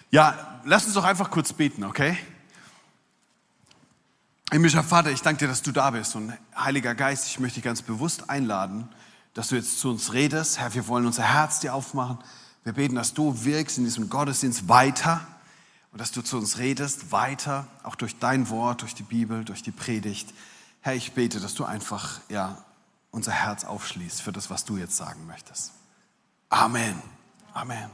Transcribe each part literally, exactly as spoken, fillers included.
Ja, lass uns doch einfach kurz beten, okay? Himmlischer Vater, ich danke dir, dass du da bist. Und Heiliger Geist, ich möchte dich ganz bewusst einladen, dass du jetzt zu uns redest. Herr, wir wollen unser Herz dir aufmachen. Wir beten, dass du wirkst in diesem Gottesdienst weiter und dass du zu uns redest, weiter, auch durch dein Wort, durch die Bibel, durch die Predigt. Herr, ich bete, dass du einfach ja, unser Herz aufschließt für das, was du jetzt sagen möchtest. Amen. Amen.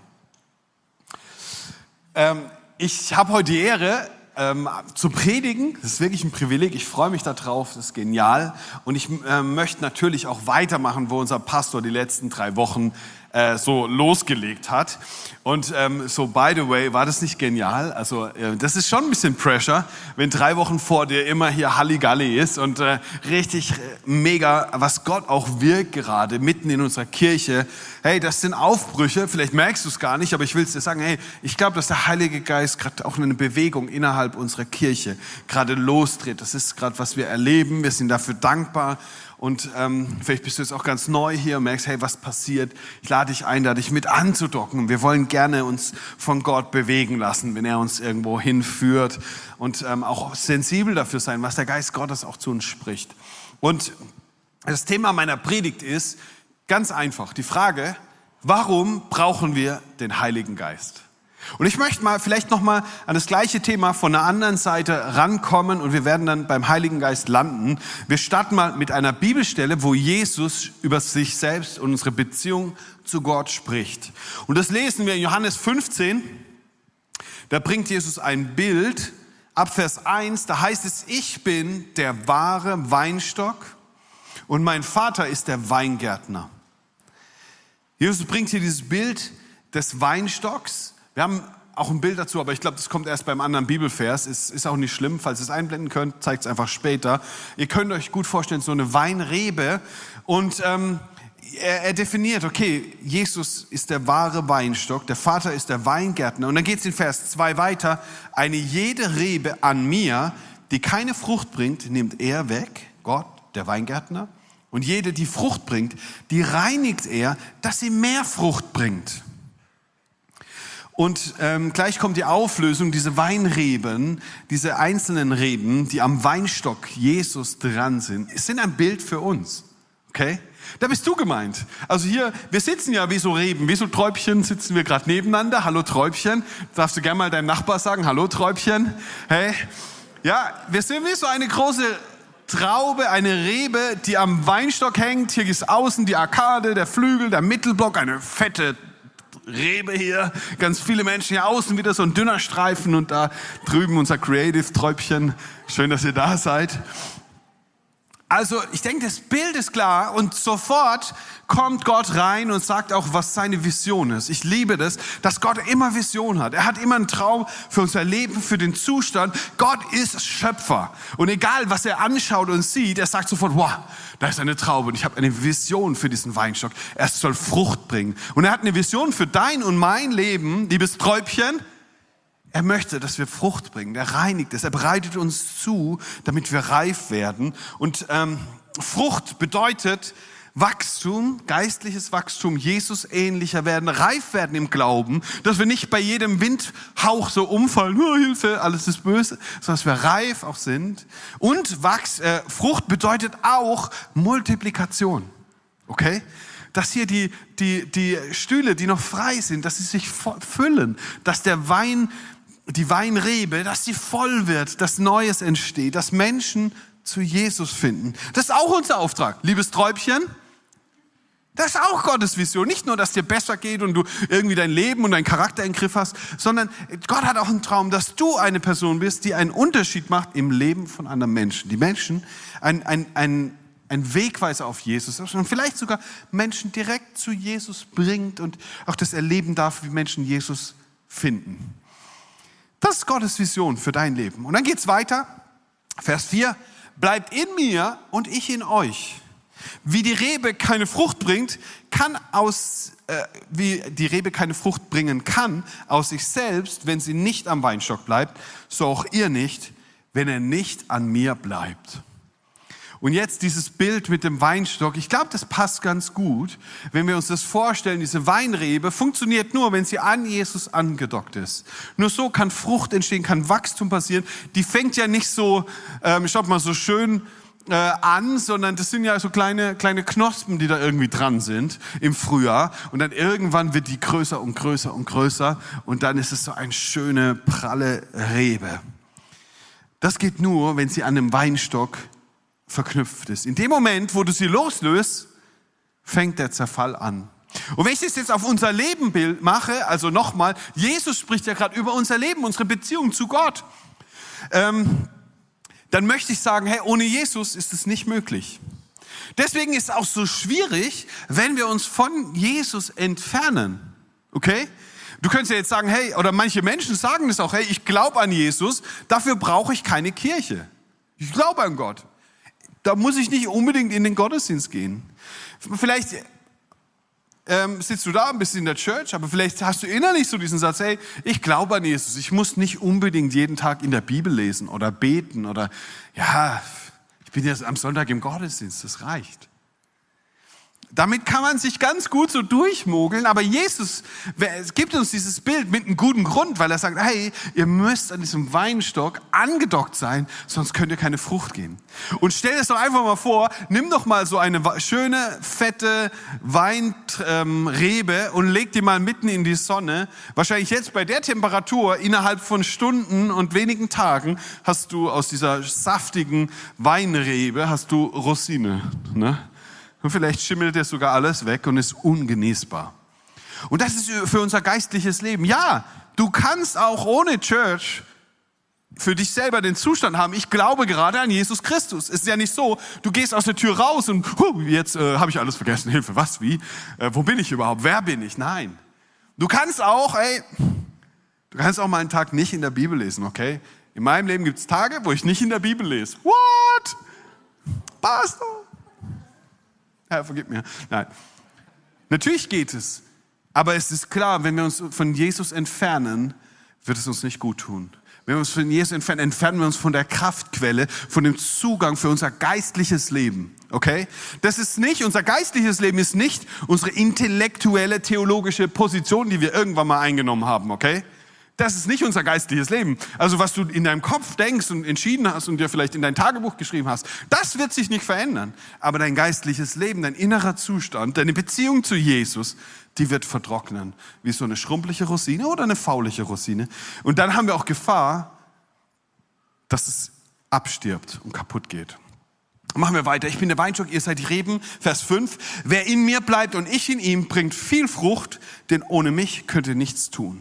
Ähm, ich habe heute die Ehre, ähm, zu predigen. Das ist wirklich ein Privileg. Ich freue mich darauf. Das ist genial. Und ich äh, möchte natürlich auch weitermachen, wo unser Pastor die letzten drei Wochen äh, so losgelegt hat. Und ähm, so, by the way, war das nicht genial? Also äh, das ist schon ein bisschen Pressure, wenn drei Wochen vor dir immer hier Halligalli ist und äh, richtig äh, mega, was Gott auch wirkt gerade mitten in unserer Kirche. Hey, das sind Aufbrüche, vielleicht merkst du es gar nicht, aber ich will es dir sagen, hey, ich glaube, dass der Heilige Geist gerade auch eine Bewegung innerhalb unserer Kirche gerade losdreht. Das ist gerade, was wir erleben. Wir sind dafür dankbar. Und ähm, vielleicht bist du jetzt auch ganz neu hier und merkst, hey, was passiert? Ich lade dich ein, da dich mit anzudocken. Wir wollen gerne uns von Gott bewegen lassen, wenn er uns irgendwo hinführt. Und ähm, auch sensibel dafür sein, was der Geist Gottes auch zu uns spricht. Und das Thema meiner Predigt ist ganz einfach. Die Frage, warum brauchen wir den Heiligen Geist? Und ich möchte mal vielleicht nochmal an das gleiche Thema von einer anderen Seite rankommen und wir werden dann beim Heiligen Geist landen. Wir starten mal mit einer Bibelstelle, wo Jesus über sich selbst und unsere Beziehung zu Gott spricht. Und das lesen wir in Johannes fünfzehn. Da bringt Jesus ein Bild. Ab Vers eins, da heißt es, ich bin der wahre Weinstock und mein Vater ist der Weingärtner. Jesus bringt hier dieses Bild des Weinstocks. Wir haben auch ein Bild dazu, aber ich glaube, das kommt erst beim anderen Bibelvers. Ist, ist auch nicht schlimm, falls ihr es einblenden könnt, zeigt es einfach später. Ihr könnt euch gut vorstellen, so eine Weinrebe. Und ähm, er, er definiert, okay, Jesus ist der wahre Weinstock, der Vater ist der Weingärtner. Und dann geht es in Vers zwei weiter. Eine jede Rebe an mir, die keine Frucht bringt, nimmt er weg, Gott, der Weingärtner. Und jede, die Frucht bringt, die reinigt er, dass sie mehr Frucht bringt. Und ähm, gleich kommt die Auflösung, diese Weinreben, diese einzelnen Reben, die am Weinstock Jesus dran sind, sind ein Bild für uns, okay? Da bist du gemeint. Also hier, wir sitzen ja wie so Reben, wie so Träubchen sitzen wir gerade nebeneinander. Hallo Träubchen, darfst du gerne mal deinem Nachbar sagen, hallo Träubchen, hey? Ja, wir sind wie so eine große Traube, eine Rebe, die am Weinstock hängt. Hier ist außen die Arkade, der Flügel, der Mittelblock, eine fette Rebe hier, ganz viele Menschen hier außen, wieder so ein dünner Streifen und da drüben unser Creative-Träubchen. Schön, dass ihr da seid. Also ich denke, das Bild ist klar und sofort kommt Gott rein und sagt auch, was seine Vision ist. Ich liebe das, dass Gott immer Vision hat. Er hat immer einen Traum für unser Leben, für den Zustand. Gott ist Schöpfer. Und egal, was er anschaut und sieht, er sagt sofort, wow, da ist eine Traube und ich habe eine Vision für diesen Weinstock. Er soll Frucht bringen. Und er hat eine Vision für dein und mein Leben, liebes Träubchen. Er möchte, dass wir Frucht bringen. Er reinigt es. Er bereitet uns zu, damit wir reif werden. Und ähm, Frucht bedeutet Wachstum, geistliches Wachstum, Jesus ähnlicher werden, reif werden im Glauben, dass wir nicht bei jedem Windhauch so umfallen, oh, Hilfe, alles ist böse, sondern dass wir reif auch sind. Und Wachs, äh, Frucht bedeutet auch Multiplikation, okay? Dass hier die, die, die Stühle, die noch frei sind, dass sie sich füllen, dass der Wein, die Weinrebe, dass sie voll wird, dass Neues entsteht, dass Menschen zu Jesus finden. Das ist auch unser Auftrag, liebes Träubchen. Das ist auch Gottes Vision. Nicht nur, dass dir besser geht und du irgendwie dein Leben und deinen Charakter im Griff hast, sondern Gott hat auch einen Traum, dass du eine Person bist, die einen Unterschied macht im Leben von anderen Menschen. Die Menschen ein, ein, ein, ein Wegweiser auf Jesus ist und vielleicht sogar Menschen direkt zu Jesus bringt und auch das erleben darf, wie Menschen Jesus finden. Das ist Gottes Vision für dein Leben. Und dann geht's weiter. Vers vier. Bleibt in mir und ich in euch. Wie die Rebe keine Frucht bringt, kann aus, äh, wie die Rebe keine Frucht bringen kann aus sich selbst, wenn sie nicht am Weinstock bleibt, so auch ihr nicht, wenn er nicht an mir bleibt. Und jetzt dieses Bild mit dem Weinstock, ich glaube, das passt ganz gut, wenn wir uns das vorstellen. Diese Weinrebe funktioniert nur, wenn sie an Jesus angedockt ist. Nur so kann Frucht entstehen, kann Wachstum passieren. Die fängt ja nicht so, ähm, schaut mal, so schön äh, an, sondern das sind ja so kleine, kleine Knospen, die da irgendwie dran sind im Frühjahr. Und dann irgendwann wird die größer und größer und größer. Und dann ist es so eine schöne, pralle Rebe. Das geht nur, wenn sie an einem Weinstock verknüpft ist. In dem Moment, wo du sie loslöst, fängt der Zerfall an. Und wenn ich das jetzt auf unser Lebenbild mache, also nochmal, Jesus spricht ja gerade über unser Leben, unsere Beziehung zu Gott, ähm, dann möchte ich sagen, hey, ohne Jesus ist es nicht möglich. Deswegen ist es auch so schwierig, wenn wir uns von Jesus entfernen. Okay? Du könntest ja jetzt sagen, hey, oder manche Menschen sagen das auch, hey, ich glaube an Jesus, dafür brauche ich keine Kirche. Ich glaube an Gott. Da muss ich nicht unbedingt in den Gottesdienst gehen. Vielleicht ähm, sitzt du da ein bisschen in der Church, aber vielleicht hast du innerlich so diesen Satz, hey, ich glaube an Jesus. Ich muss nicht unbedingt jeden Tag in der Bibel lesen oder beten oder, ja, ich bin jetzt am Sonntag im Gottesdienst, das reicht. Damit kann man sich ganz gut so durchmogeln, aber Jesus gibt uns dieses Bild mit einem guten Grund, weil er sagt, hey, ihr müsst an diesem Weinstock angedockt sein, sonst könnt ihr keine Frucht geben. Und stell es doch einfach mal vor, nimm doch mal so eine schöne, fette Weinrebe und leg die mal mitten in die Sonne. Wahrscheinlich jetzt bei der Temperatur, innerhalb von Stunden und wenigen Tagen, hast du aus dieser saftigen Weinrebe, hast du Rosine, ne? Und vielleicht schimmelt es sogar alles weg und ist ungenießbar. Und das ist für unser geistliches Leben. Ja, du kannst auch ohne Church für dich selber den Zustand haben, ich glaube gerade an Jesus Christus. Es ist ja nicht so, du gehst aus der Tür raus und huh, jetzt äh, habe ich alles vergessen. Hilfe, was, wie? Äh, wo bin ich überhaupt? Wer bin ich? Nein. Du kannst auch, ey, du kannst auch mal einen Tag nicht in der Bibel lesen, okay? In meinem Leben gibt es Tage, wo ich nicht in der Bibel lese. What? Pastor? Ja, vergib mir. Nein. Natürlich geht es. Aber es ist klar, wenn wir uns von Jesus entfernen, wird es uns nicht gut tun. Wenn wir uns von Jesus entfernen, entfernen wir uns von der Kraftquelle, von dem Zugang für unser geistliches Leben. Okay? Das ist nicht, unser geistliches Leben ist nicht unsere intellektuelle, theologische Position, die wir irgendwann mal eingenommen haben. Okay? Das ist nicht unser geistliches Leben. Also was du in deinem Kopf denkst und entschieden hast und dir vielleicht in dein Tagebuch geschrieben hast, das wird sich nicht verändern. Aber dein geistliches Leben, dein innerer Zustand, deine Beziehung zu Jesus, die wird vertrocknen. Wie so eine schrumpelige Rosine oder eine faulige Rosine. Und dann haben wir auch Gefahr, dass es abstirbt und kaputt geht. Machen wir weiter. Ich bin der Weinstock, ihr seid die Reben. Vers fünf. Wer in mir bleibt und ich in ihm, bringt viel Frucht, denn ohne mich könnt ihr nichts tun.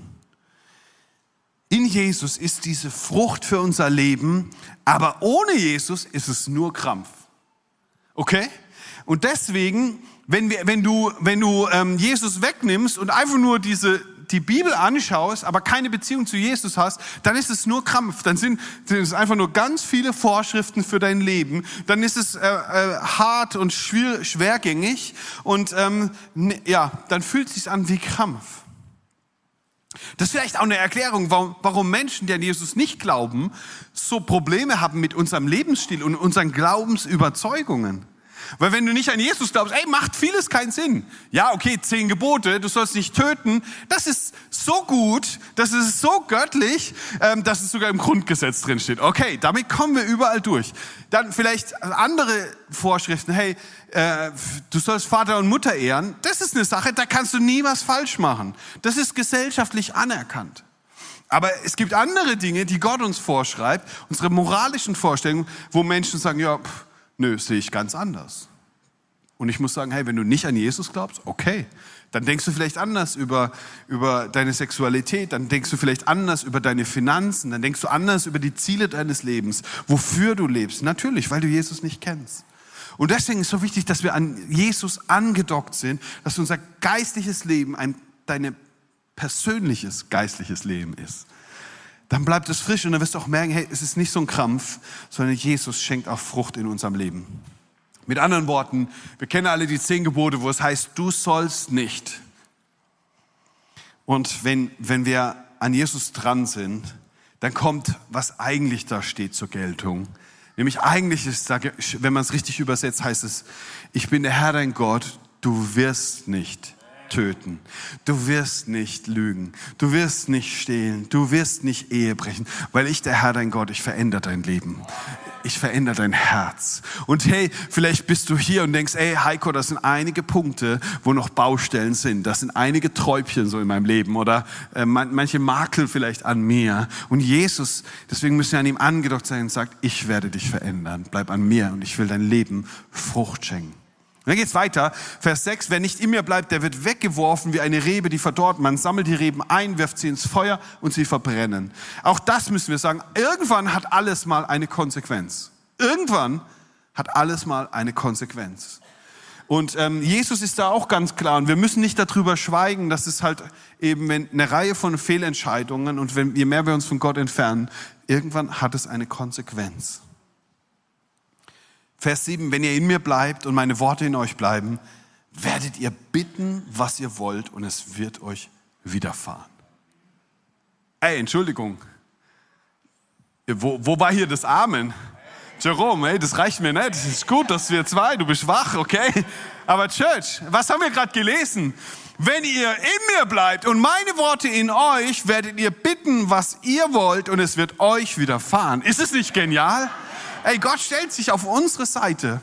In Jesus ist diese Frucht für unser Leben, aber ohne Jesus ist es nur Krampf. Okay? Und deswegen, wenn, wir, wenn du, wenn du ähm, Jesus wegnimmst und einfach nur diese, die Bibel anschaust, aber keine Beziehung zu Jesus hast, dann ist es nur Krampf. Dann sind, sind es einfach nur ganz viele Vorschriften für dein Leben. Dann ist es äh, äh, hart und schwer, schwergängig und ähm, ja, dann fühlt es sich an wie Krampf. Das ist vielleicht auch eine Erklärung, warum, warum Menschen, die an Jesus nicht glauben, so Probleme haben mit unserem Lebensstil und unseren Glaubensüberzeugungen. Weil wenn du nicht an Jesus glaubst, ey, macht vieles keinen Sinn. Ja, okay, zehn Gebote, du sollst nicht töten, das ist so gut, das ist so göttlich, ähm, dass es sogar im Grundgesetz drin steht. Okay, damit kommen wir überall durch. Dann vielleicht andere Vorschriften, hey, äh, du sollst Vater und Mutter ehren. Das ist eine Sache, da kannst du nie was falsch machen. Das ist gesellschaftlich anerkannt. Aber es gibt andere Dinge, die Gott uns vorschreibt, unsere moralischen Vorstellungen, wo Menschen sagen, ja, pff, nö, sehe ich ganz anders. Und ich muss sagen, hey, wenn du nicht an Jesus glaubst, okay, dann denkst du vielleicht anders über, über deine Sexualität, dann denkst du vielleicht anders über deine Finanzen, dann denkst du anders über die Ziele deines Lebens, wofür du lebst. Natürlich, weil du Jesus nicht kennst. Und deswegen ist es so wichtig, dass wir an Jesus angedockt sind, dass unser geistliches Leben ein dein persönliches geistliches Leben ist. Dann bleibt es frisch und dann wirst du auch merken, hey, es ist nicht so ein Krampf, sondern Jesus schenkt auch Frucht in unserem Leben. Mit anderen Worten, wir kennen alle die zehn Gebote, wo es heißt, du sollst nicht. Und wenn, wenn wir an Jesus dran sind, dann kommt, was eigentlich da steht, zur Geltung. Nämlich eigentlich ist, wenn man es richtig übersetzt, heißt es, ich bin der Herr dein Gott, du wirst nicht töten, du wirst nicht lügen, du wirst nicht stehlen, du wirst nicht Ehe brechen, weil ich der Herr dein Gott, ich verändere dein Leben. Ich verändere dein Herz. Und hey, vielleicht bist du hier und denkst, ey Heiko, das sind einige Punkte, wo noch Baustellen sind. Das sind einige Träubchen so in meinem Leben oder äh, manche Makel vielleicht an mir. Und Jesus, deswegen müssen wir an ihm angedockt sein und sagt, ich werde dich verändern. Bleib an mir und ich will dein Leben Frucht schenken. Und dann geht's weiter. Vers sechs, wer nicht in mir bleibt, der wird weggeworfen wie eine Rebe, die verdorrt. Man sammelt die Reben ein, wirft sie ins Feuer und sie verbrennen. Auch das müssen wir sagen. Irgendwann hat alles mal eine Konsequenz. Irgendwann hat alles mal eine Konsequenz. Und ähm, Jesus ist da auch ganz klar. Und wir müssen nicht darüber schweigen, dass es halt eben wenn eine Reihe von Fehlentscheidungen und wenn, je mehr wir uns von Gott entfernen, irgendwann hat es eine Konsequenz. Vers sieben, wenn ihr in mir bleibt und meine Worte in euch bleiben, werdet ihr bitten, was ihr wollt und es wird euch widerfahren. Ey, Entschuldigung. Wo, wo war hier das Amen? Jerome, ey, das reicht mir nicht. Es ist gut, dass wir zwei, du bist wach, okay? Aber Church, was haben wir gerade gelesen? Wenn ihr in mir bleibt und meine Worte in euch, werdet ihr bitten, was ihr wollt und es wird euch widerfahren. Ist es nicht genial? Ey, Gott stellt sich auf unsere Seite.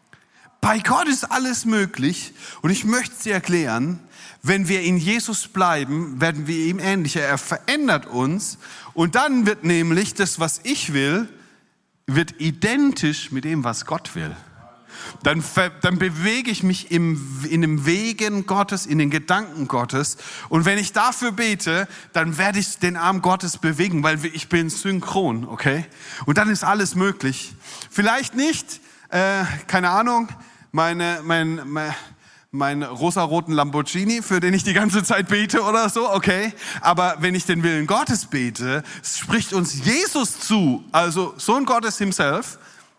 Bei Gott ist alles möglich. Und ich möchte es dir erklären, wenn wir in Jesus bleiben, werden wir ihm ähnlicher. Er verändert uns. Und dann wird nämlich das, was ich will, wird identisch mit dem, was Gott will. Dann, dann bewege ich mich im, in dem Wegen Gottes, in den Gedanken Gottes. Und wenn ich dafür bete, dann werde ich den Arm Gottes bewegen, weil ich bin synchron, okay? Und dann ist alles möglich. Vielleicht nicht, äh, keine Ahnung, meine, mein, mein, mein rosaroten Lamborghini, für den ich die ganze Zeit bete oder so, okay? Aber wenn ich den Willen Gottes bete, spricht uns Jesus zu, also Sohn Gottes himself,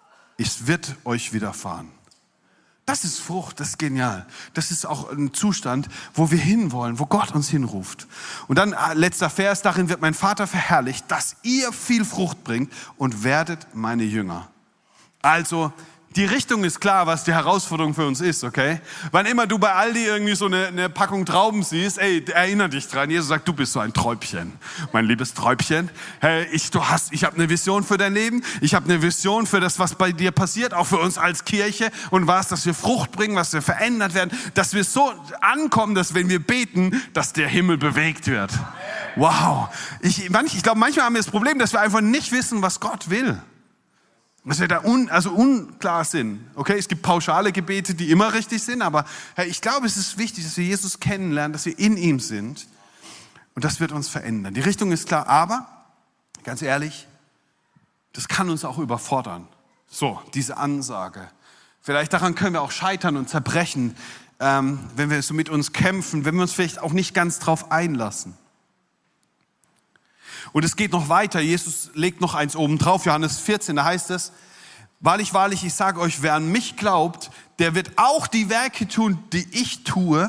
es wird euch widerfahren. Das ist Frucht, das ist genial. Das ist auch ein Zustand, wo wir hinwollen, wo Gott uns hinruft. Und dann letzter Vers, darin wird mein Vater verherrlicht, dass ihr viel Frucht bringt und werdet meine Jünger. Also die Richtung ist klar, was die Herausforderung für uns ist, okay? Wann immer du bei Aldi irgendwie so eine, eine Packung Trauben siehst, ey, erinnere dich dran. Jesus sagt, du bist so ein Träubchen, mein liebes Träubchen. Hey, ich, du hast, ich habe eine Vision für dein Leben. Ich habe eine Vision für das, was bei dir passiert, auch für uns als Kirche. Und was, dass wir Frucht bringen, was wir verändert werden, dass wir so ankommen, dass wenn wir beten, dass der Himmel bewegt wird. Wow. Ich, manch, ich glaube, manchmal haben wir das Problem, dass wir einfach nicht wissen, was Gott will. Dass wir da un, also unklar sind. Okay, es gibt pauschale Gebete, die immer richtig sind, aber hey, ich glaube, es ist wichtig, dass wir Jesus kennenlernen, dass wir in ihm sind und das wird uns verändern. Die Richtung ist klar, aber ganz ehrlich, das kann uns auch überfordern. So, diese Ansage. Vielleicht daran können wir auch scheitern und zerbrechen, ähm, wenn wir so mit uns kämpfen, wenn wir uns vielleicht auch nicht ganz drauf einlassen. Und es geht noch weiter. Jesus legt noch eins oben drauf. Johannes vierzehn, da heißt es, wahrlich, wahrlich, ich sage euch, wer an mich glaubt, der wird auch die Werke tun, die ich tue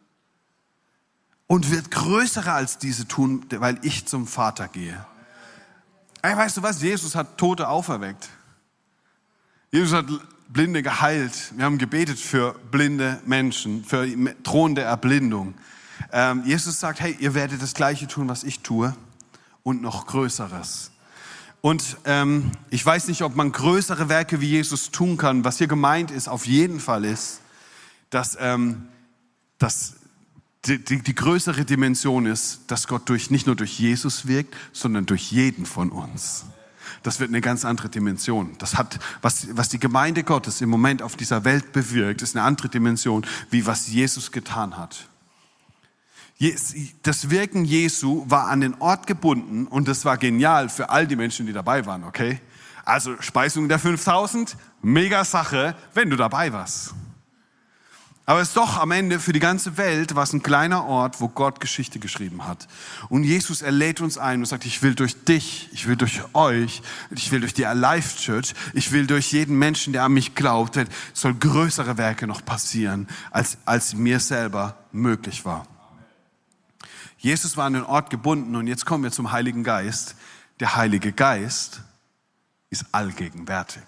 und wird größere als diese tun, weil ich zum Vater gehe. Ey, weißt du was? Jesus hat Tote auferweckt. Jesus hat Blinde geheilt. Wir haben gebetet für blinde Menschen, für drohende Erblindung. Ähm, Jesus sagt, hey, ihr werdet das Gleiche tun, was ich tue. Und noch Größeres. Und ähm, ich weiß nicht, ob man größere Werke wie Jesus tun kann. Was hier gemeint ist, auf jeden Fall ist, dass, ähm, dass die, die, die größere Dimension ist, dass Gott durch, nicht nur durch Jesus wirkt, sondern durch jeden von uns. Das wird eine ganz andere Dimension. Das hat, was, was die Gemeinde Gottes im Moment auf dieser Welt bewirkt, ist eine andere Dimension, wie was Jesus getan hat. Das Wirken Jesu war an den Ort gebunden und das war genial für all die Menschen, die dabei waren, okay? Also Speisung der fünftausend, mega Sache, wenn du dabei warst. Aber es ist doch am Ende für die ganze Welt war es ein kleiner Ort, wo Gott Geschichte geschrieben hat. Und Jesus, er lädt uns ein und sagt, ich will durch dich, ich will durch euch, ich will durch die Alive Church, ich will durch jeden Menschen, der an mich glaubt, soll größere Werke noch passieren, als, als mir selber möglich war. Jesus war an den Ort gebunden und jetzt kommen wir zum Heiligen Geist. Der Heilige Geist ist allgegenwärtig.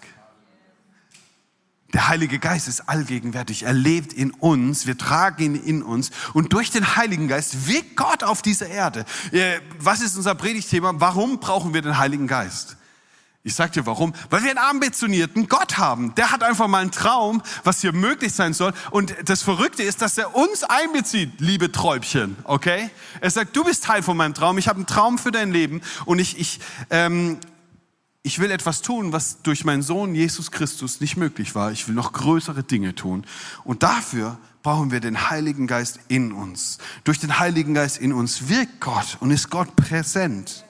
Der Heilige Geist ist allgegenwärtig. Er lebt in uns. Wir tragen ihn in uns. Und durch den Heiligen Geist wirkt Gott auf dieser Erde. Was ist unser Predigtthema? Warum brauchen wir den Heiligen Geist? Ich sag dir warum. Weil wir einen ambitionierten Gott haben. Der hat einfach mal einen Traum, was hier möglich sein soll. Und das Verrückte ist, dass er uns einbezieht, liebe Träubchen. Okay? Er sagt, du bist Teil von meinem Traum. Ich habe einen Traum für dein Leben. Und ich, ich, ähm, Ich will etwas tun, was durch meinen Sohn Jesus Christus nicht möglich war. Ich will noch größere Dinge tun. Und dafür brauchen wir den Heiligen Geist in uns. Durch den Heiligen Geist in uns wirkt Gott und ist Gott präsent.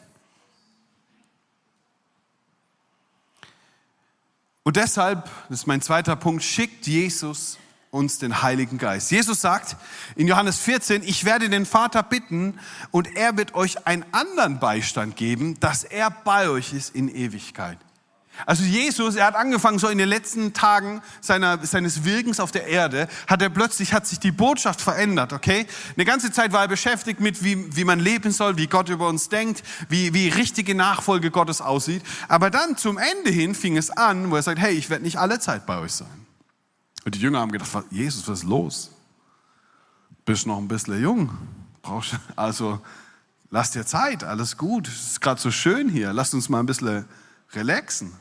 Und deshalb, das ist mein zweiter Punkt, schickt Jesus uns den Heiligen Geist. Jesus sagt in Johannes vierzehn, ich werde den Vater bitten und er wird euch einen anderen Beistand geben, dass er bei euch ist in Ewigkeit. Also Jesus, er hat angefangen, so in den letzten Tagen seiner, seines Wirkens auf der Erde, hat er plötzlich, hat sich die Botschaft verändert, okay? Eine ganze Zeit war er beschäftigt mit, wie, wie man leben soll, wie Gott über uns denkt, wie, wie richtige Nachfolge Gottes aussieht. Aber dann zum Ende hin fing es an, wo er sagt, hey, ich werde nicht alle Zeit bei euch sein. Und die Jünger haben gedacht, Jesus, was ist los? Bist noch ein bisschen jung. Brauchst, also lass dir Zeit, alles gut. Es ist gerade so schön hier. Lasst uns mal ein bisschen relaxen.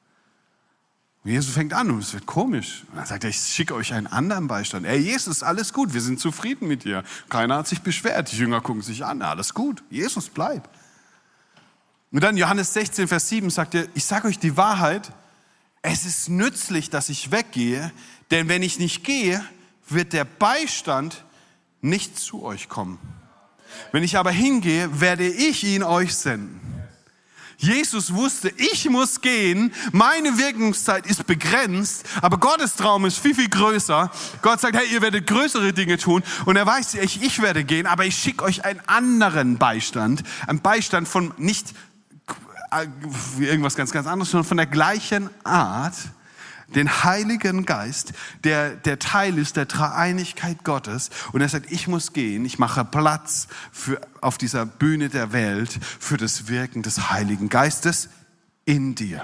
Und Jesus fängt an und es wird komisch. Und dann sagt er, ich schicke euch einen anderen Beistand. Ey, Jesus, alles gut, wir sind zufrieden mit dir. Keiner hat sich beschwert. Die Jünger gucken sich an, alles gut. Jesus, bleib. Und dann Johannes sechzehn, Vers sieben sagt er, ich sage euch die Wahrheit, es ist nützlich, dass ich weggehe, denn wenn ich nicht gehe, wird der Beistand nicht zu euch kommen. Wenn ich aber hingehe, werde ich ihn euch senden. Jesus wusste, ich muss gehen, meine Wirkungszeit ist begrenzt, aber Gottes Traum ist viel, viel größer. Gott sagt, hey, ihr werdet größere Dinge tun und er weiß, ich, ich werde gehen, aber ich schicke euch einen anderen Beistand, einen Beistand von nicht irgendwas ganz, ganz anderes, sondern von der gleichen Art, den Heiligen Geist, der, der Teil ist der Dreieinigkeit Gottes. Und er sagt, ich muss gehen, ich mache Platz für, auf dieser Bühne der Welt für das Wirken des Heiligen Geistes in dir.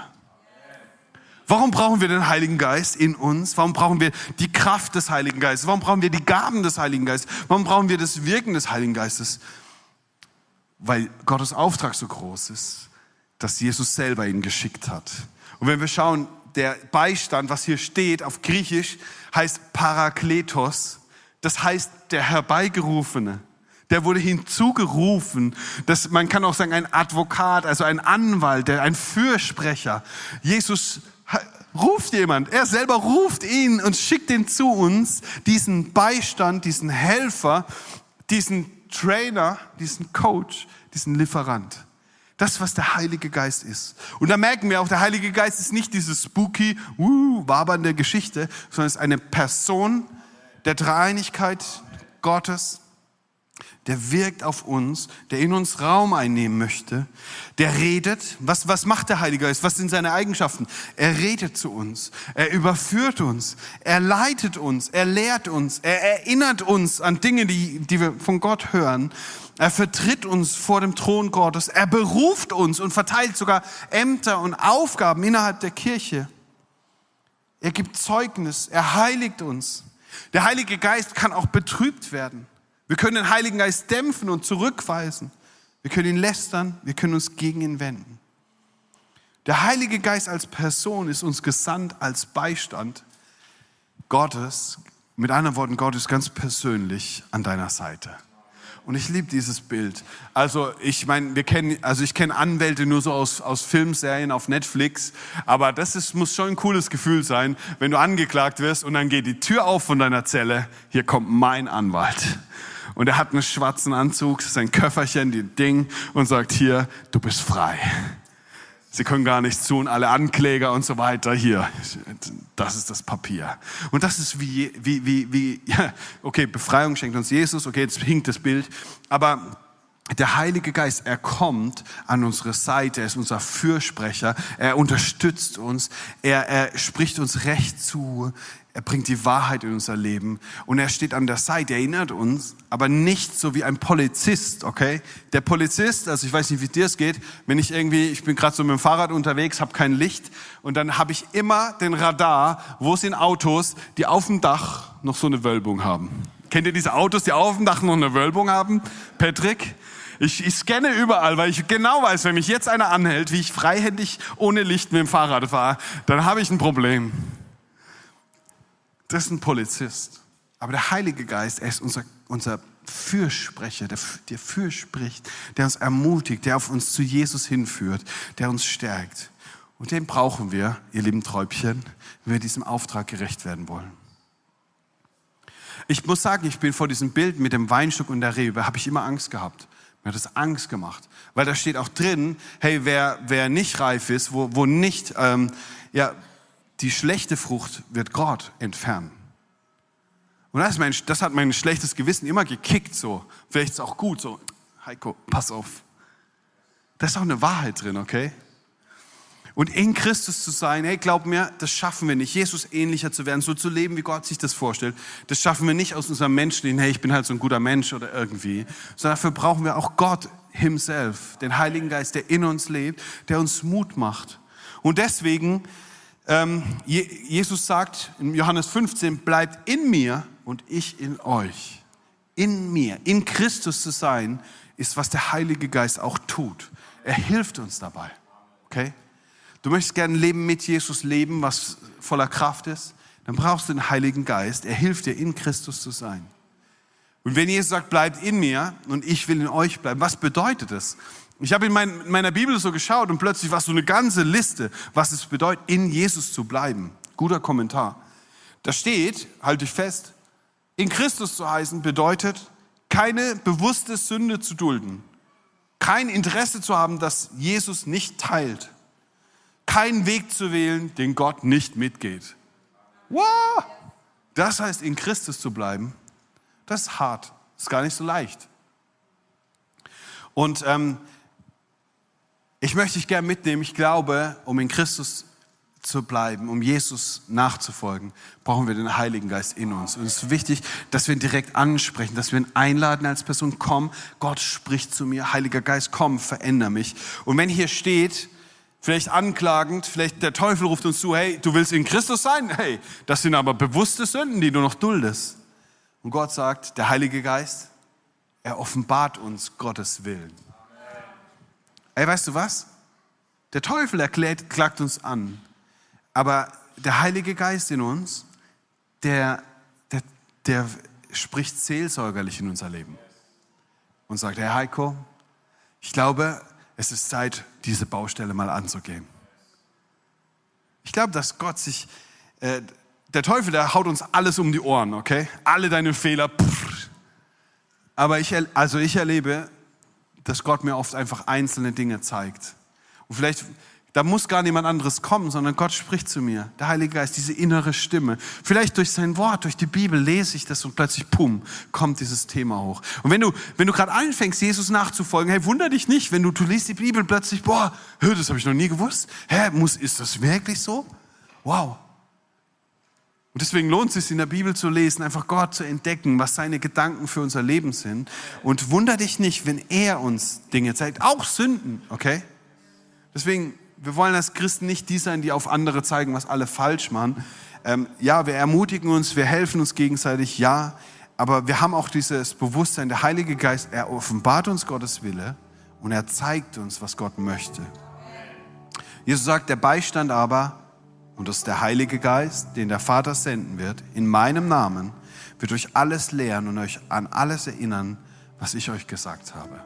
Warum brauchen wir den Heiligen Geist in uns? Warum brauchen wir die Kraft des Heiligen Geistes? Warum brauchen wir die Gaben des Heiligen Geistes? Warum brauchen wir das Wirken des Heiligen Geistes? Weil Gottes Auftrag so groß ist, dass Jesus selber ihn geschickt hat. Und wenn wir schauen, der Beistand, was hier steht auf Griechisch, heißt Parakletos. Das heißt der Herbeigerufene. Der wurde hinzugerufen. Das, man kann auch sagen, ein Advokat, also ein Anwalt, ein Fürsprecher. Jesus ruft jemand. Er selber ruft ihn und schickt ihn zu uns, diesen Beistand, diesen Helfer, diesen Trainer, diesen Coach, diesen Lieferant. Das, was der Heilige Geist ist. Und da merken wir auch, der Heilige Geist ist nicht diese spooky, uh, wabernde Geschichte, sondern es ist eine Person der Dreieinigkeit Gottes, der wirkt auf uns, der in uns Raum einnehmen möchte, der redet. Was, was macht der Heilige Geist? Was sind seine Eigenschaften? Er redet zu uns, er überführt uns, er leitet uns, er lehrt uns, er erinnert uns an Dinge, die, die wir von Gott hören. Er vertritt uns vor dem Thron Gottes. Er beruft uns und verteilt sogar Ämter und Aufgaben innerhalb der Kirche. Er gibt Zeugnis. Er heiligt uns. Der Heilige Geist kann auch betrübt werden. Wir können den Heiligen Geist dämpfen und zurückweisen. Wir können ihn lästern. Wir können uns gegen ihn wenden. Der Heilige Geist als Person ist uns gesandt als Beistand Gottes. Mit anderen Worten, Gott ist ganz persönlich an deiner Seite. Und ich liebe dieses Bild. Also ich meine, wir kennen, also ich kenne Anwälte nur so aus, aus Filmserien auf Netflix, aber das ist, muss schon ein cooles Gefühl sein, wenn du angeklagt wirst und dann geht die Tür auf von deiner Zelle, hier kommt mein Anwalt. Und er hat einen schwarzen Anzug, sein Köfferchen, die Ding und sagt hier, du bist frei. Sie können gar nichts tun, alle Ankläger und so weiter, hier, das ist das Papier. Und das ist wie, wie, wie, wie, ja, okay, Befreiung schenkt uns Jesus, okay, jetzt hinkt das Bild, aber der Heilige Geist, er kommt an unsere Seite, er ist unser Fürsprecher, er unterstützt uns, er, er spricht uns Recht zu, er bringt die Wahrheit in unser Leben und er steht an der Seite, er erinnert uns, aber nicht so wie ein Polizist, okay? Der Polizist, also ich weiß nicht, wie dir es geht, wenn ich irgendwie, ich bin gerade so mit dem Fahrrad unterwegs, habe kein Licht und dann habe ich immer den Radar, wo sind Autos, die auf dem Dach noch so eine Wölbung haben. Kennt ihr diese Autos, die auf dem Dach noch eine Wölbung haben? Patrick? Ich, ich scanne überall, weil ich genau weiß, wenn mich jetzt einer anhält, wie ich freihändig ohne Licht mit dem Fahrrad fahre, dann habe ich ein Problem. Das ist ein Polizist. Aber der Heilige Geist, er ist unser, unser Fürsprecher, der, der fürspricht, der uns ermutigt, der auf uns zu Jesus hinführt, der uns stärkt. Und den brauchen wir, ihr lieben Träubchen, wenn wir diesem Auftrag gerecht werden wollen. Ich muss sagen, ich bin vor diesem Bild mit dem Weinstock und der Rebe, habe ich immer Angst gehabt. Mir hat das Angst gemacht, weil da steht auch drin, hey, wer, wer nicht reif ist, wo, wo nicht, ähm, ja, die schlechte Frucht wird Gott entfernen. Und das, mein, das hat mein schlechtes Gewissen immer gekickt, so. Vielleicht ist es auch gut, so, Heiko, pass auf. Da ist auch eine Wahrheit drin, okay? Und in Christus zu sein, hey, glaub mir, das schaffen wir nicht. Jesus ähnlicher zu werden, so zu leben, wie Gott sich das vorstellt. Das schaffen wir nicht aus unserem menschlichen, hey, ich bin halt so ein guter Mensch oder irgendwie. Sondern dafür brauchen wir auch Gott himself, den Heiligen Geist, der in uns lebt, der uns Mut macht. Und deswegen, ähm, Jesus sagt in Johannes fünfzehn, bleibt in mir und ich in euch. In mir, in Christus zu sein, ist, was der Heilige Geist auch tut. Er hilft uns dabei, okay? Du möchtest gerne ein Leben mit Jesus leben, was voller Kraft ist, dann brauchst du den Heiligen Geist. Er hilft dir, in Christus zu sein. Und wenn Jesus sagt, bleibt in mir und ich will in euch bleiben, was bedeutet das? Ich habe in, mein, in meiner Bibel so geschaut und plötzlich war so eine ganze Liste, was es bedeutet, in Jesus zu bleiben. Guter Kommentar. Da steht, halte ich fest, in Christus zu heißen bedeutet, keine bewusste Sünde zu dulden, kein Interesse zu haben, dass Jesus nicht teilt. Keinen Weg zu wählen, den Gott nicht mitgeht. Wow! Das heißt, in Christus zu bleiben, das ist hart. Das ist gar nicht so leicht. Und ähm, ich möchte dich gerne mitnehmen. Ich glaube, um in Christus zu bleiben, um Jesus nachzufolgen, brauchen wir den Heiligen Geist in uns. Und es ist wichtig, dass wir ihn direkt ansprechen, dass wir ihn einladen als Person. Komm, Gott spricht zu mir. Heiliger Geist, komm, veränder mich. Und wenn hier steht, vielleicht anklagend, vielleicht der Teufel ruft uns zu, hey, du willst in Christus sein? Hey, das sind aber bewusste Sünden, die du noch duldest. Und Gott sagt, der Heilige Geist, er offenbart uns Gottes Willen. Ey, weißt du was? Der Teufel erklärt, klagt uns an. Aber der Heilige Geist in uns, der, der, der spricht seelsorgerlich in unser Leben. Und sagt, Herr Heiko, ich glaube, es ist Zeit, diese Baustelle mal anzugehen. Ich glaube, dass Gott sich, äh, der Teufel, der haut uns alles um die Ohren, okay? Alle deine Fehler. Pff. Aber ich, also ich erlebe, dass Gott mir oft einfach einzelne Dinge zeigt. Und vielleicht, da muss gar niemand anderes kommen, sondern Gott spricht zu mir. Der Heilige Geist, diese innere Stimme. Vielleicht durch sein Wort, durch die Bibel lese ich das und plötzlich, pum, kommt dieses Thema hoch. Und wenn du, wenn du gerade anfängst, Jesus nachzufolgen, hey, wunder dich nicht, wenn du, du liest die Bibel plötzlich, boah, hör, das habe ich noch nie gewusst. Hä, muss, ist das wirklich so? Wow. Und deswegen lohnt es sich, in der Bibel zu lesen, einfach Gott zu entdecken, was seine Gedanken für unser Leben sind. Und wunder dich nicht, wenn er uns Dinge zeigt, auch Sünden, okay? Deswegen, wir wollen als Christen nicht die sein, die auf andere zeigen, was alle falsch machen. Ähm, ja, wir ermutigen uns, wir helfen uns gegenseitig, ja. Aber wir haben auch dieses Bewusstsein, der Heilige Geist, er offenbart uns Gottes Wille und er zeigt uns, was Gott möchte. Jesus sagt, der Beistand aber, und das ist der Heilige Geist, den der Vater senden wird, in meinem Namen, wird euch alles lehren und euch an alles erinnern, was ich euch gesagt habe.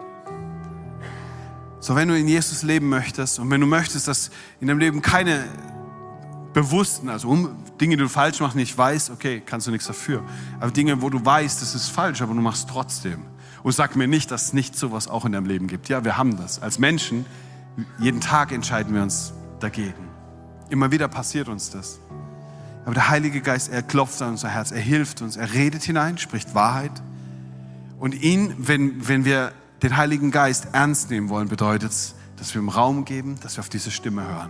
So, wenn du in Jesus leben möchtest und wenn du möchtest, dass in deinem Leben keine bewussten, also um Dinge, die du falsch machst, nicht weißt, okay, kannst du nichts dafür. Aber Dinge, wo du weißt, das ist falsch, aber du machst trotzdem. Und sag mir nicht, dass es nicht sowas auch in deinem Leben gibt. Ja, wir haben das. Als Menschen, jeden Tag entscheiden wir uns dagegen. Immer wieder passiert uns das. Aber der Heilige Geist, er klopft an unser Herz, er hilft uns, er redet hinein, spricht Wahrheit. Und ihn, wenn, wenn wir den Heiligen Geist ernst nehmen wollen, bedeutet es, dass wir ihm Raum geben, dass wir auf diese Stimme hören.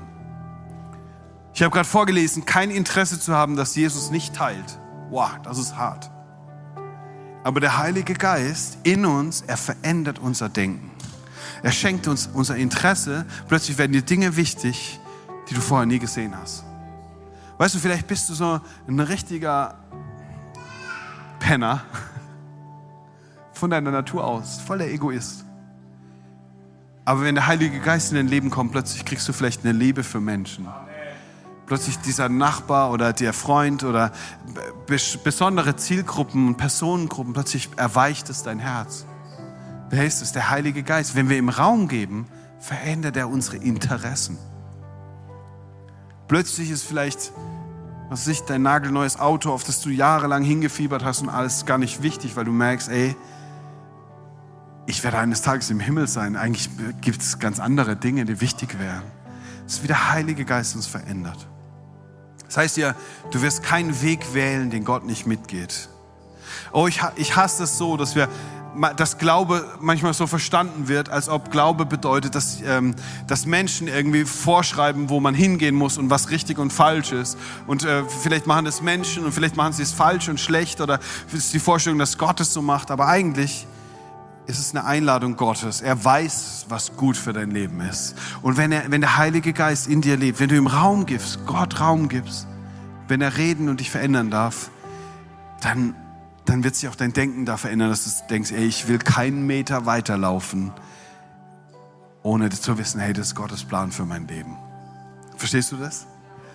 Ich habe gerade vorgelesen, kein Interesse zu haben, dass Jesus nicht teilt. Wow, das ist hart. Aber der Heilige Geist in uns, er verändert unser Denken. Er schenkt uns unser Interesse. Plötzlich werden dir Dinge wichtig, die du vorher nie gesehen hast. Weißt du, vielleicht bist du so ein richtiger Penner von deiner Natur aus, voll der Egoist. Aber wenn der Heilige Geist in dein Leben kommt, plötzlich kriegst du vielleicht eine Liebe für Menschen. Plötzlich dieser Nachbar oder der Freund oder besondere Zielgruppen und Personengruppen, plötzlich erweicht es dein Herz. Wer ist es? Der Heilige Geist. Wenn wir ihm Raum geben, verändert er unsere Interessen. Plötzlich ist vielleicht, was weiß ich, dein nagelneues Auto, auf das du jahrelang hingefiebert hast und alles gar nicht wichtig, weil du merkst, ey, ich werde eines Tages im Himmel sein. Eigentlich gibt es ganz andere Dinge, die wichtig wären. Es ist wie der Heilige Geist uns verändert. Das heißt ja, du wirst keinen Weg wählen, den Gott nicht mitgeht. Oh, ich, ich hasse es so, dass wir, dass Glaube manchmal so verstanden wird, als ob Glaube bedeutet, dass, ähm, dass Menschen irgendwie vorschreiben, wo man hingehen muss und was richtig und falsch ist. Und äh, vielleicht machen das Menschen und vielleicht machen sie es falsch und schlecht oder es ist die Vorstellung, dass Gott es so macht. Aber eigentlich ist es eine Einladung Gottes. Er weiß, was gut für dein Leben ist. Und wenn, er, wenn der Heilige Geist in dir lebt, wenn du ihm Raum gibst, Gott Raum gibst, wenn er reden und dich verändern darf, dann, dann wird sich auch dein Denken da verändern, dass du denkst, ey, ich will keinen Meter weiterlaufen, ohne zu wissen, hey, das ist Gottes Plan für mein Leben. Verstehst du das?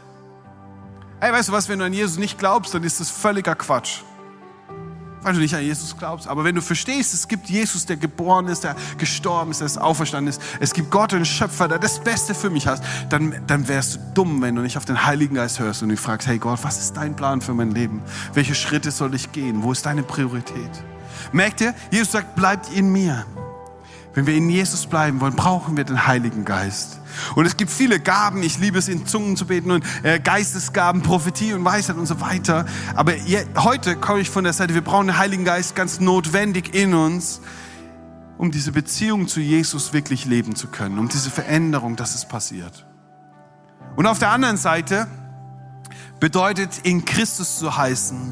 Hey, weißt du was, wenn du an Jesus nicht glaubst, dann ist das völliger Quatsch. Weil du nicht an Jesus glaubst. Aber wenn du verstehst, es gibt Jesus, der geboren ist, der gestorben ist, der auferstanden ist, es gibt Gott, den Schöpfer, der das Beste für mich hat, dann, dann wärst du dumm, wenn du nicht auf den Heiligen Geist hörst und dich fragst, hey Gott, was ist dein Plan für mein Leben? Welche Schritte soll ich gehen? Wo ist deine Priorität? Merkt ihr? Jesus sagt, bleibt in mir. Wenn wir in Jesus bleiben wollen, brauchen wir den Heiligen Geist. Und es gibt viele Gaben. Ich liebe es, in Zungen zu beten und äh, Geistesgaben, Prophetie und Weisheit und so weiter. Aber je, heute komme ich von der Seite, wir brauchen den Heiligen Geist ganz notwendig in uns, um diese Beziehung zu Jesus wirklich leben zu können, um diese Veränderung, dass es passiert. Und auf der anderen Seite bedeutet, in Christus zu heißen,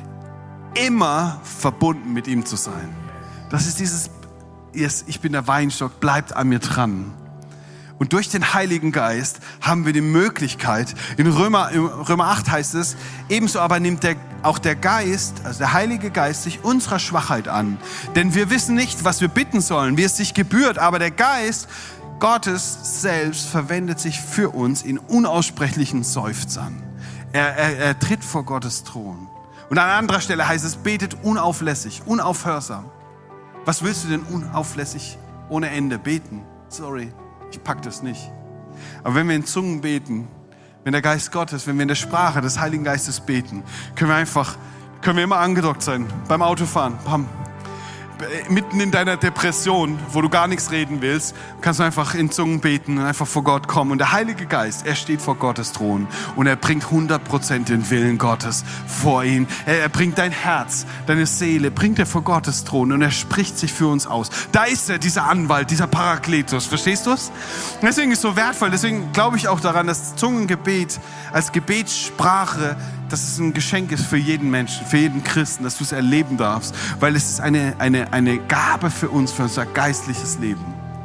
immer verbunden mit ihm zu sein. Das ist dieses, ich bin der Weinstock, bleibt an mir dran. Und durch den Heiligen Geist haben wir die Möglichkeit, in Römer, in Römer acht heißt es, ebenso aber nimmt der, auch der Geist, also der Heilige Geist, sich unserer Schwachheit an. Denn wir wissen nicht, was wir bitten sollen, wie es sich gebührt, aber der Geist Gottes selbst verwendet sich für uns in unaussprechlichen Seufzern. Er, er, er tritt vor Gottes Thron. Und an anderer Stelle heißt es, betet unauflässig, unaufhörsam. Was willst du denn unauflässig ohne Ende beten? Sorry. Ich pack das nicht. Aber wenn wir in Zungen beten, wenn der Geist Gottes, wenn wir in der Sprache des Heiligen Geistes beten, können wir einfach, können wir immer angedockt sein. Beim Autofahren, bam. Mitten in deiner Depression, wo du gar nichts reden willst, kannst du einfach in Zungen beten und einfach vor Gott kommen. Und der Heilige Geist, er steht vor Gottes Thron und er bringt hundert Prozent den Willen Gottes vor ihn. Er, er bringt dein Herz, deine Seele, bringt er vor Gottes Thron und er spricht sich für uns aus. Da ist er, dieser Anwalt, dieser Parakletos. Verstehst du es? Deswegen ist es so wertvoll. Deswegen glaube ich auch daran, dass Zungengebet als Gebetssprache, dass es ein Geschenk ist für jeden Menschen, für jeden Christen, dass du es erleben darfst, weil es ist eine, eine, eine Gabe für uns, für unser geistliches Leben.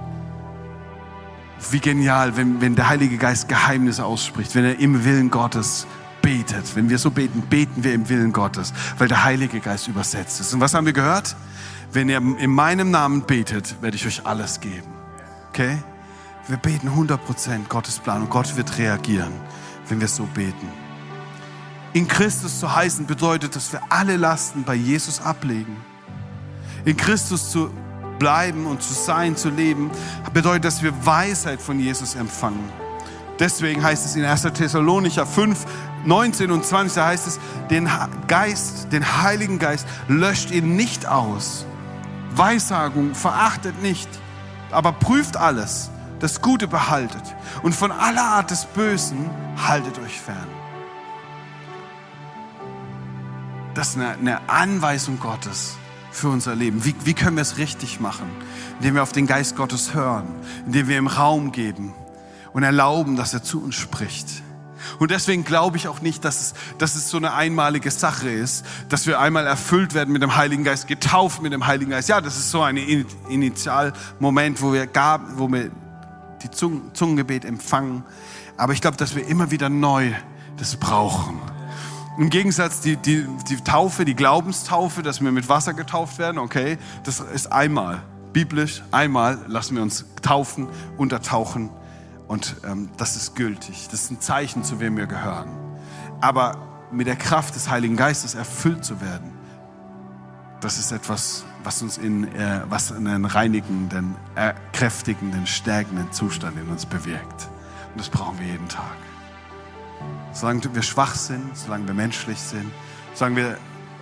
Wie genial, wenn, wenn der Heilige Geist Geheimnisse ausspricht, wenn er im Willen Gottes betet. Wenn wir so beten, beten wir im Willen Gottes, weil der Heilige Geist übersetzt ist. Und was haben wir gehört? Wenn ihr in meinem Namen betet, werde ich euch alles geben. Okay? Wir beten hundert Prozent Gottes Plan und Gott wird reagieren, wenn wir so beten. In Christus zu heißen bedeutet, dass wir alle Lasten bei Jesus ablegen. In Christus zu bleiben und zu sein, zu leben, bedeutet, dass wir Weisheit von Jesus empfangen. Deswegen heißt es in erster Thessalonicher fünf, neunzehn und zwanzig, da heißt es, den Geist, den Heiligen Geist löscht ihn nicht aus. Weissagung verachtet nicht, aber prüft alles, das Gute behaltet und von aller Art des Bösen haltet euch fern. Das ist eine, eine Anweisung Gottes für unser Leben? Wie, wie können wir es richtig machen? Indem wir auf den Geist Gottes hören, indem wir ihm Raum geben und erlauben, dass er zu uns spricht. Und deswegen glaube ich auch nicht, dass es, dass es so eine einmalige Sache ist, dass wir einmal erfüllt werden mit dem Heiligen Geist, getauft mit dem Heiligen Geist. Ja, das ist so ein Initialmoment, wo wir, gab, wo wir die Zungen, Zungengebet empfangen. Aber ich glaube, dass wir immer wieder neu das brauchen. Im Gegensatz die, die, die Taufe, die Glaubenstaufe, dass wir mit Wasser getauft werden, okay, das ist einmal. Biblisch, einmal lassen wir uns taufen, untertauchen. Und ähm, das ist gültig. Das ist ein Zeichen, zu wem wir gehören. Aber mit der Kraft des Heiligen Geistes erfüllt zu werden, das ist etwas, was uns in, äh, was in einen reinigenden, äh, kräftigenden, stärkenden Zustand in uns bewirkt. Und das brauchen wir jeden Tag. Solange wir schwach sind, solange wir menschlich sind, solange wir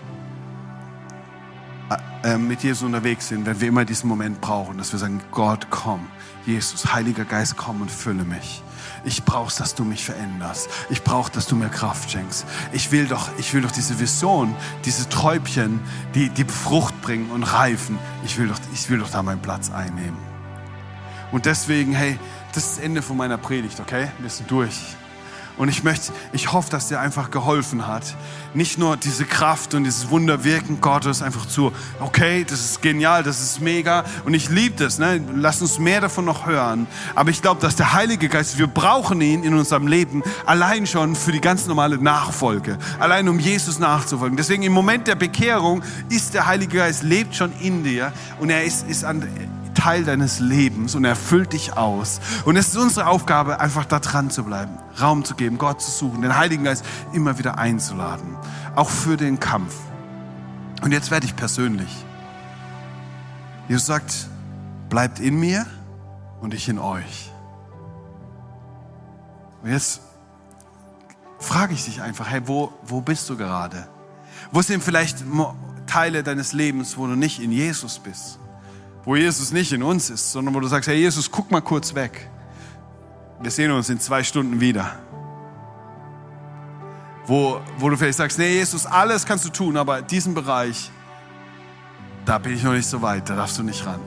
äh, mit Jesus unterwegs sind, werden wir immer diesen Moment brauchen, dass wir sagen, Gott, komm. Jesus, Heiliger Geist, komm und fülle mich. Ich brauche, dass du mich veränderst. Ich brauche, dass du mir Kraft schenkst. Ich will doch, ich will doch diese Vision, diese Träubchen, die, die Frucht bringen und reifen. Ich will doch, ich will doch da meinen Platz einnehmen. Und deswegen, hey, das ist das Ende von meiner Predigt, okay? Wir sind durch. Und ich möchte, ich hoffe, dass dir einfach geholfen hat. Nicht nur diese Kraft und dieses Wunderwirken Gottes einfach zu, okay, das ist genial, das ist mega und ich liebe das, ne? Lass uns mehr davon noch hören. Aber ich glaube, dass der Heilige Geist, wir brauchen ihn in unserem Leben allein schon für die ganz normale Nachfolge. Allein um Jesus nachzufolgen. Deswegen im Moment der Bekehrung ist der Heilige Geist, lebt schon in dir und er ist, ist an Teil deines Lebens und er füllt dich aus. Und es ist unsere Aufgabe, einfach da dran zu bleiben, Raum zu geben, Gott zu suchen, den Heiligen Geist immer wieder einzuladen. Auch für den Kampf. Und jetzt werde ich persönlich. Jesus sagt, bleibt in mir und ich in euch. Und jetzt frage ich dich einfach, hey, wo, wo bist du gerade? Wo sind vielleicht Teile deines Lebens, wo du nicht in Jesus bist? Wo Jesus nicht in uns ist, sondern wo du sagst, hey Jesus, guck mal kurz weg. Wir sehen uns in zwei Stunden wieder. Wo, wo du vielleicht sagst, nee Jesus, alles kannst du tun, aber diesen Bereich, da bin ich noch nicht so weit, da darfst du nicht ran.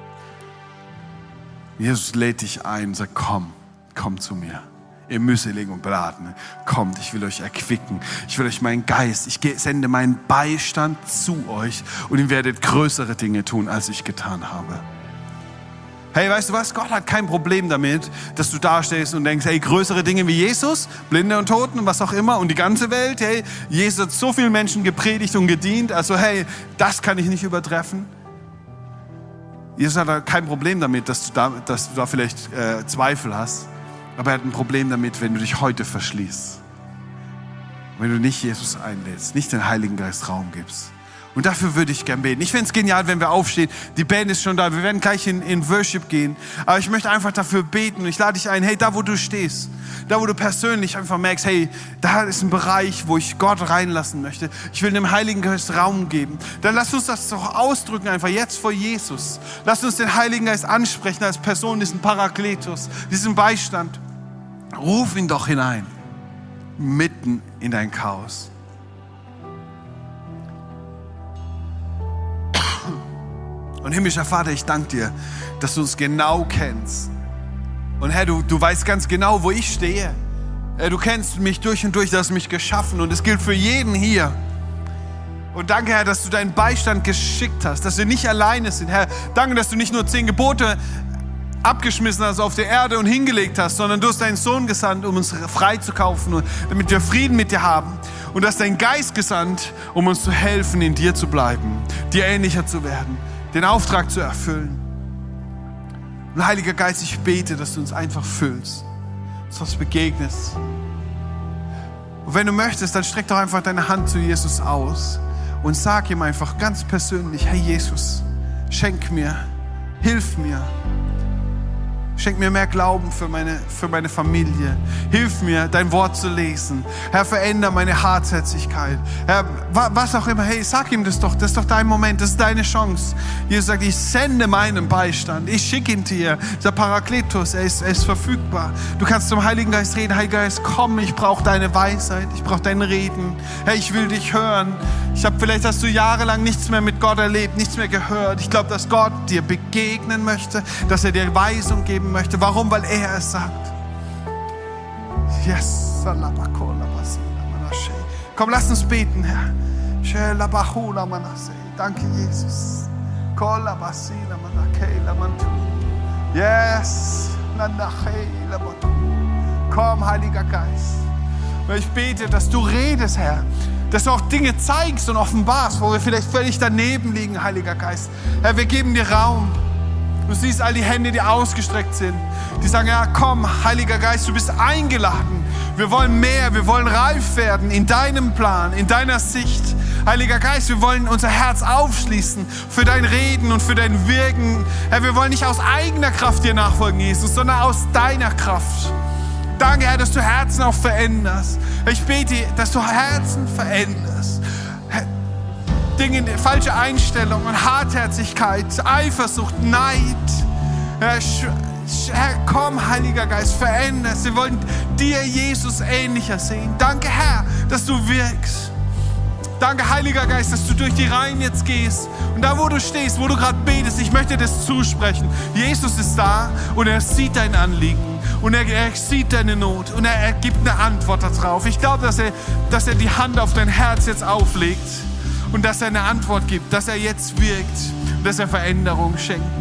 Jesus lädt dich ein und sagt, komm, komm zu mir. Ihr mühselig und beladen. Kommt, ich will euch erquicken. Ich will euch meinen Geist, ich sende meinen Beistand zu euch und ihr werdet größere Dinge tun, als ich getan habe. Hey, weißt du was? Gott hat kein Problem damit, dass du da stehst und denkst, hey, größere Dinge wie Jesus, Blinde und Toten und was auch immer und die ganze Welt, hey, Jesus hat so vielen Menschen gepredigt und gedient, also hey, das kann ich nicht übertreffen. Jesus hat kein Problem damit, dass du da, dass du da vielleicht äh, Zweifel hast. Aber er hat ein Problem damit, wenn du dich heute verschließt. Wenn du nicht Jesus einlädst, nicht den Heiligen Geist Raum gibst. Und dafür würde ich gern beten. Ich fände es genial, wenn wir aufstehen. Die Band ist schon da. Wir werden gleich in, in Worship gehen. Aber ich möchte einfach dafür beten. Und ich lade dich ein, hey, da wo du stehst, da wo du persönlich einfach merkst, hey, da ist ein Bereich, wo ich Gott reinlassen möchte. Ich will dem Heiligen Geist Raum geben. Dann lass uns das doch ausdrücken, einfach jetzt vor Jesus. Lass uns den Heiligen Geist ansprechen als Person, diesen Parakletos, diesen Beistand. Ruf ihn doch hinein, mitten in dein Chaos. Und himmlischer Vater, ich danke dir, dass du uns genau kennst. Und Herr, du, du weißt ganz genau, wo ich stehe. Herr, du kennst mich durch und durch, du hast mich geschaffen und es gilt für jeden hier. Und danke, Herr, dass du deinen Beistand geschickt hast, dass wir nicht alleine sind. Herr, danke, dass du nicht nur zehn Gebote abgeschmissen hast auf der Erde und hingelegt hast, sondern du hast deinen Sohn gesandt, um uns frei zu kaufen, damit wir Frieden mit dir haben. Und du hast deinen Geist gesandt, um uns zu helfen, in dir zu bleiben, dir ähnlicher zu werden, den Auftrag zu erfüllen. Und Heiliger Geist, ich bete, dass du uns einfach füllst, dass du uns begegnest. Und wenn du möchtest, dann streck doch einfach deine Hand zu Jesus aus und sag ihm einfach ganz persönlich, hey Jesus, schenk mir, hilf mir. Schenk mir mehr Glauben für meine, für meine Familie. Hilf mir, dein Wort zu lesen. Herr, veränder meine Hartherzigkeit. Herr, was auch immer. Hey, sag ihm das doch. Das ist doch dein Moment. Das ist deine Chance. Jesus sagt, ich sende meinen Beistand. Ich schicke ihn dir. Der Parakletos, er ist, er ist verfügbar. Du kannst zum Heiligen Geist reden. Heiliger Geist, komm, ich brauche deine Weisheit. Ich brauche dein Reden. Herr, ich will dich hören. Ich habe, vielleicht hast du jahrelang nichts mehr mit Gott erlebt, nichts mehr gehört. Ich glaube, dass Gott dir begegnen möchte, dass er dir Weisung geben möchte. Warum? Weil er es sagt. Yes. Komm, lass uns beten, Herr. Danke, Jesus. Yes. Komm, Heiliger Geist. Ich bete, dass du redest, Herr. Dass du auch Dinge zeigst und offenbarst, wo wir vielleicht völlig daneben liegen, Heiliger Geist. Herr, wir geben dir Raum. Du siehst all die Hände, die ausgestreckt sind. Die sagen, ja, komm, Heiliger Geist, du bist eingeladen. Wir wollen mehr, wir wollen reif werden in deinem Plan, in deiner Sicht. Heiliger Geist, wir wollen unser Herz aufschließen für dein Reden und für dein Wirken. Herr, wir wollen nicht aus eigener Kraft dir nachfolgen, Jesus, sondern aus deiner Kraft. Danke, Herr, dass du Herzen auch veränderst. Ich bete, dass du Herzen veränderst. Dinge, falsche Einstellungen, Hartherzigkeit, Eifersucht, Neid. Herr, Herr, komm, Heiliger Geist, veränder es. Wir wollen dir, Jesus, ähnlicher sehen. Danke, Herr, dass du wirkst. Danke, Heiliger Geist, dass du durch die Reihen jetzt gehst. Und da, wo du stehst, wo du gerade betest, ich möchte das zusprechen. Jesus ist da und er sieht dein Anliegen. Und er, er sieht deine Not und er, er gibt eine Antwort darauf. Ich glaube, dass er, dass er die Hand auf dein Herz jetzt auflegt und dass er eine Antwort gibt, dass er jetzt wirkt und dass er Veränderung schenkt.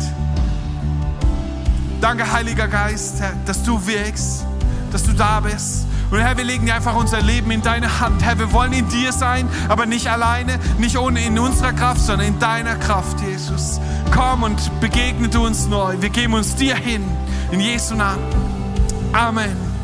Danke, Heiliger Geist, Herr, dass du wirkst, dass du da bist. Und Herr, wir legen dir einfach unser Leben in deine Hand. Herr, wir wollen in dir sein, aber nicht alleine, nicht ohne in unserer Kraft, sondern in deiner Kraft, Jesus. Komm und begegne du uns neu. Wir geben uns dir hin. In Jesu Namen. Amen.